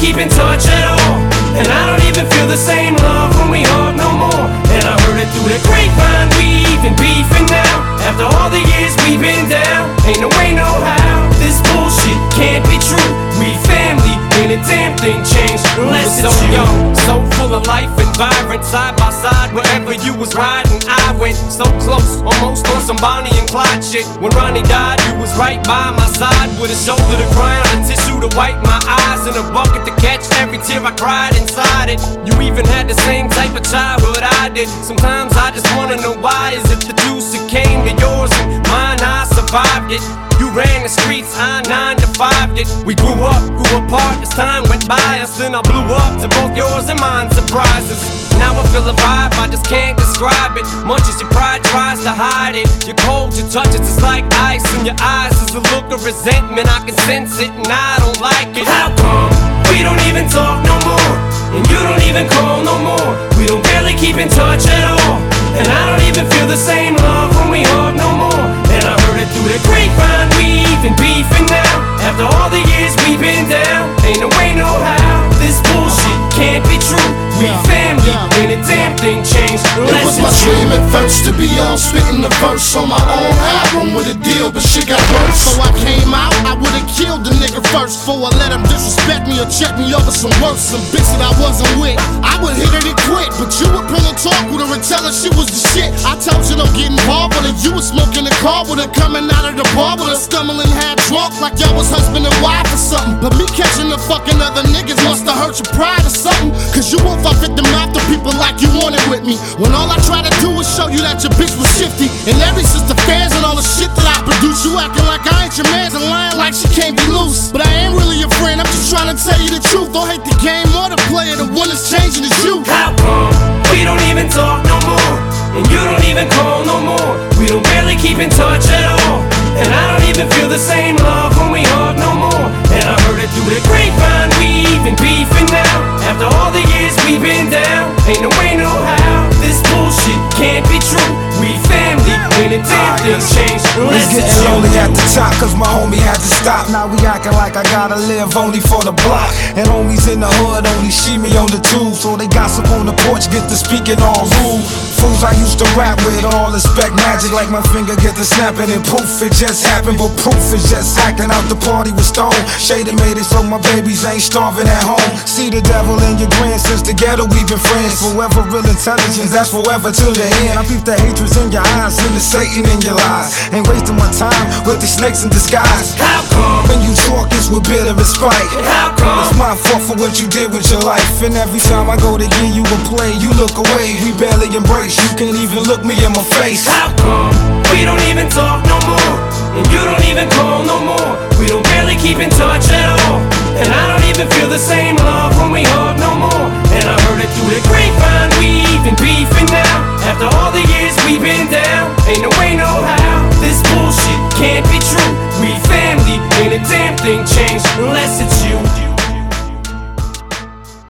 keep in touch at all. And I don't even feel the same love when we hug no more. And I heard it through the grapevine, we even beefing now. After all the years we've been down, ain't no way, no how. This bullshit can't be true. We family, ain't a damn thing changed unless it's so young, so full of life and vibrant, side by side wherever you was riding. I went so close, almost on some Bonnie and Clyde shit. When Ronnie died, you was right by my side, with a shoulder to cry on, a tissue to wipe my eyes, and a bucket to catch every tear I cried inside it. You even had the same type of childhood I did. Sometimes I just wanna know why. Is it the juice that came to yours and mine? I survived it. You ran the streets, I 9 to 5 it. We grew up, grew apart as time went by us. Then I blew up to both yours and mine surprises. Now I feel a vibe, I just can't describe it. Much as your pride tries to hide it, you're cold, your touch it, it's like ice in your eyes. Is a look of resentment, I can sense it and I don't like it. How come we don't even talk no more? And you don't even call no more. We don't barely keep in touch at all. And I don't even feel the same love when we hug no more. And I heard it through the grapevine, we even beefing now. After all the years we've been down, ain't no way, no how. This bullshit can't be true. We family, ain't a damn thing changed unless it's my dream at first to be on spitting the verse on my own album with a deal, but shit got worse. So I came out, I would've killed the nigga first before I let him disrespect me or check me over some worse. Some bitch that I wasn't with, I would hit it and quit. But you would pull a talk with her and tell her she was the shit. I told you don't get involved with her. You was smoking the car with her, coming out of the bar with her, stumbling half drunk like y'all was husband and wife or something. But me catching the fucking other niggas musta hurt your pride or something. Cause you won't fuck at the mouth to people like you wanted with me. When all I try to do is show you that your bitch was shifty. And every sister fans and all the shit that I produce, you acting like I ain't your man's and lying like she can't be loose. But I ain't really your friend, I'm just trying to tell you the truth. Don't hate the game or the player, the one that's changing is you. How come we don't even talk no more? And you don't even call no more. We don't barely keep in touch at all. And I don't even feel the same love when we hug no more. And I heard it through the grapevine, we even beefing now. After all the years we've been down, ain't no way, no how. This bullshit can't be true. We family, ain't a damn thing changed unless it's getting lonely at the top, cause my homie had to stop. Now we acting like I gotta live only for the block. And homies in the hood only see me on the tube. So they gossip on the porch, get to speaking all rude. Fools I used to rap with all expect magic, like my finger get to snapping and poof, it just happened. But proof is just acting out the party with Stone. Shady made it so my babies ain't starving at home. See the devil in your grand, since the ghetto we've been friends. Forever real intelligence, that's forever till the end. I peep the hatred in your eyes and the Satan in your lies. Ain't wasting my time with the snakes in disguise. How come when you talk it's with bitter and spite? How come it's my fault for what you did with your life? And every time I go to give you a play, you look away. We barely embrace, you can't even look me in my face. How come we don't even talk no more? And you don't even call no more. We don't barely keep in touch at all. And I don't even feel the same love when we hug no more. And I heard it through the grapevine, we even